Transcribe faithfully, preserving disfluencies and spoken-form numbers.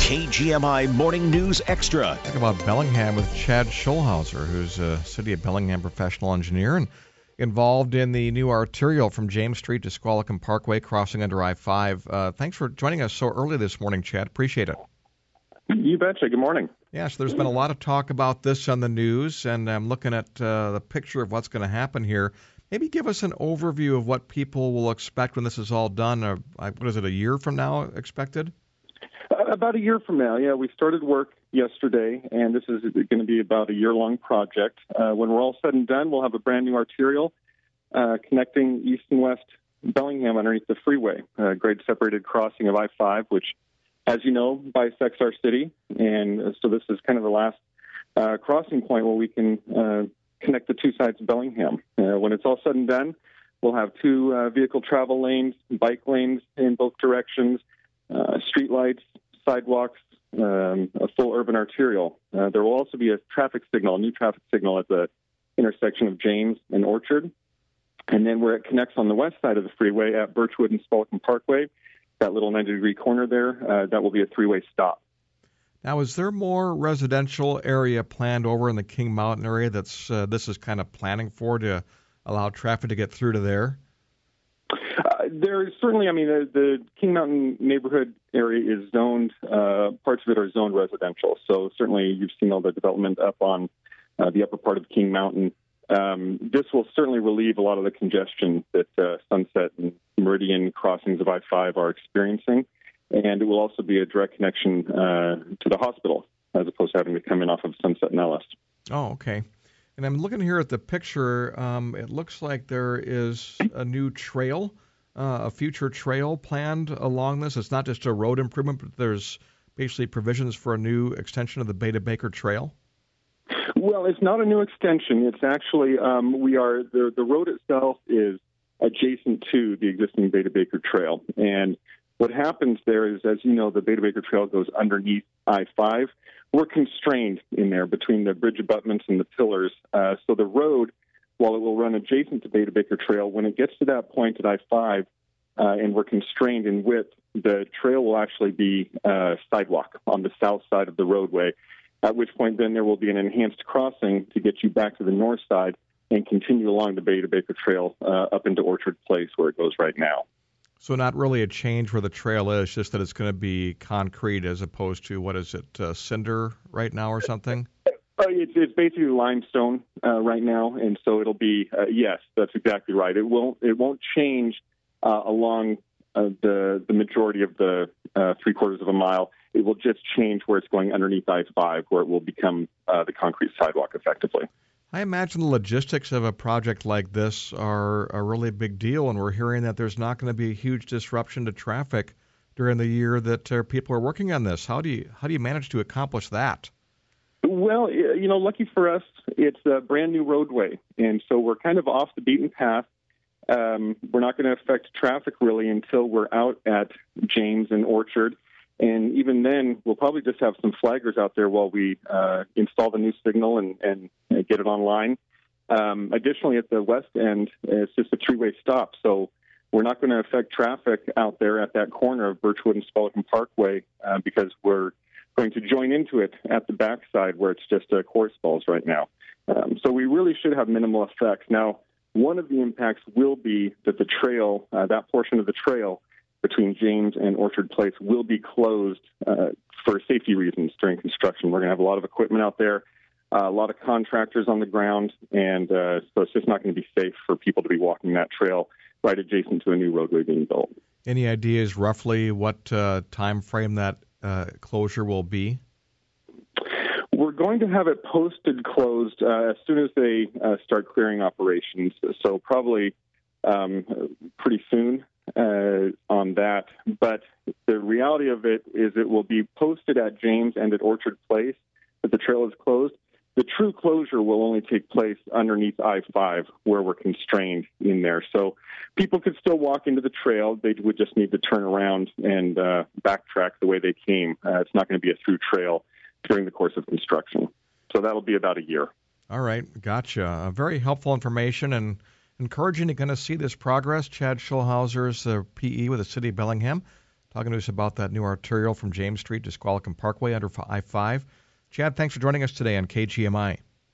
K G M I Morning News Extra. Talk about Bellingham with Chad Schulhauser, who's a City of Bellingham professional engineer and involved in the new arterial from James Street to Squalicum Parkway, crossing under I five. Uh, thanks for joining us so early this morning, Chad. Appreciate it. You betcha. Good morning. Yes, there's been a lot of talk about this on the news, and I'm looking at uh, the picture of what's going to happen here. Maybe give us an overview of what people will expect when this is all done. Or, what is it, a year from now expected? Uh, about a year from now, yeah. We started work yesterday, and this is going to be about a year-long project. Uh, when we're all said and done, we'll have a brand-new arterial uh, connecting east and west Bellingham underneath the freeway, a grade-separated crossing of I five, which, as you know, bisects our city. And so this is kind of the last uh, crossing point where we can uh, connect the two sides of Bellingham. Uh, when it's all said and done, we'll have two uh, vehicle travel lanes, bike lanes in both directions, uh, street lights, sidewalks, um, a full urban arterial. Uh, there will also be a traffic signal, a new traffic signal at the intersection of James and Orchard. And then where it connects on the west side of the freeway at Birchwood and Squalicum Parkway, that little ninety-degree corner there, uh, that will be a three-way stop. Now, is there more residential area planned over in the King Mountain area that's uh, this is kind of planning for to allow traffic to get through to there? Uh, there's certainly, I mean, the, the King Mountain neighborhood area is zoned, uh, parts of it are zoned residential. So certainly you've seen all the development up on uh, the upper part of King Mountain. Um, this will certainly relieve a lot of the congestion that uh, Sunset and Meridian crossings of I five are experiencing. And it will also be a direct connection uh, to the hospital as opposed to having to come in off of Sunset and Ellis. Oh, okay. And I'm looking here at the picture. Um, it looks like there is a new trail, uh, a future trail planned along this. It's not just a road improvement, but there's basically provisions for a new extension of the Beta Baker Trail. Well, it's not a new extension. It's actually, um, we are, the, the road itself is adjacent to the existing Beta Baker Trail. And what happens there is, as you know, the Beta Baker Trail goes underneath I five. We're constrained in there between the bridge abutments and the pillars. Uh, so the road, while it will run adjacent to Beta Baker Trail, when it gets to that point at I five uh, and we're constrained in width, the trail will actually be uh, sidewalk on the south side of the roadway, at which point then there will be an enhanced crossing to get you back to the north side and continue along the Beta Baker Trail uh, up into Orchard Place where it goes right now. So not really a change where the trail is, just that it's going to be concrete as opposed to, what is it, uh, cinder right now or something? Uh, it's, it's basically limestone uh, right now, and so it'll be, uh, yes, that's exactly right. It won't, it won't change uh, along uh, the, the majority of the uh, three quarters of a mile. It will just change where it's going underneath I five, where it will become uh, the concrete sidewalk effectively. I imagine the logistics of a project like this are a really big deal, and we're hearing that there's not going to be a huge disruption to traffic during the year that uh, people are working on this. How do you how do you manage to accomplish that? Well, you know, lucky for us, it's a brand new roadway, and so we're kind of off the beaten path. Um, we're not going to affect traffic really until we're out at James and Orchard. And even then, we'll probably just have some flaggers out there while we uh, install the new signal and, and uh, get it online. Um, additionally, at the west end, it's just a three-way stop. So we're not going to affect traffic out there at that corner of Birchwood and Squalicum Parkway uh, because we're going to join into it at the backside where it's just uh, course balls right now. Um, so we really should have minimal effects. Now, one of the impacts will be that the trail, uh, that portion of the trail, between James and Orchard Place will be closed uh, for safety reasons during construction. We're going to have a lot of equipment out there, uh, a lot of contractors on the ground, and uh, so it's just not going to be safe for people to be walking that trail right adjacent to a new roadway being built. Any ideas roughly what uh, time frame that uh, closure will be? We're going to have it posted closed uh, as soon as they uh, start clearing operations, so probably um, pretty soon. Uh, on that, but the reality of it is it will be posted at James and at Orchard Place that the trail is closed. The true closure will only take place underneath I five where we're constrained in there. So people could still walk into the trail. They would just need to turn around and uh, backtrack the way they came. Uh, it's not going to be a through trail during the course of construction. So that'll be about a year. All right. Gotcha. Uh, very helpful information and encouraging to kind of see this progress. Chad Schulhauser is the P E with the City of Bellingham, talking to us about that new arterial from James Street to Squalicum Parkway under I five. Chad, thanks for joining us today on K G M I.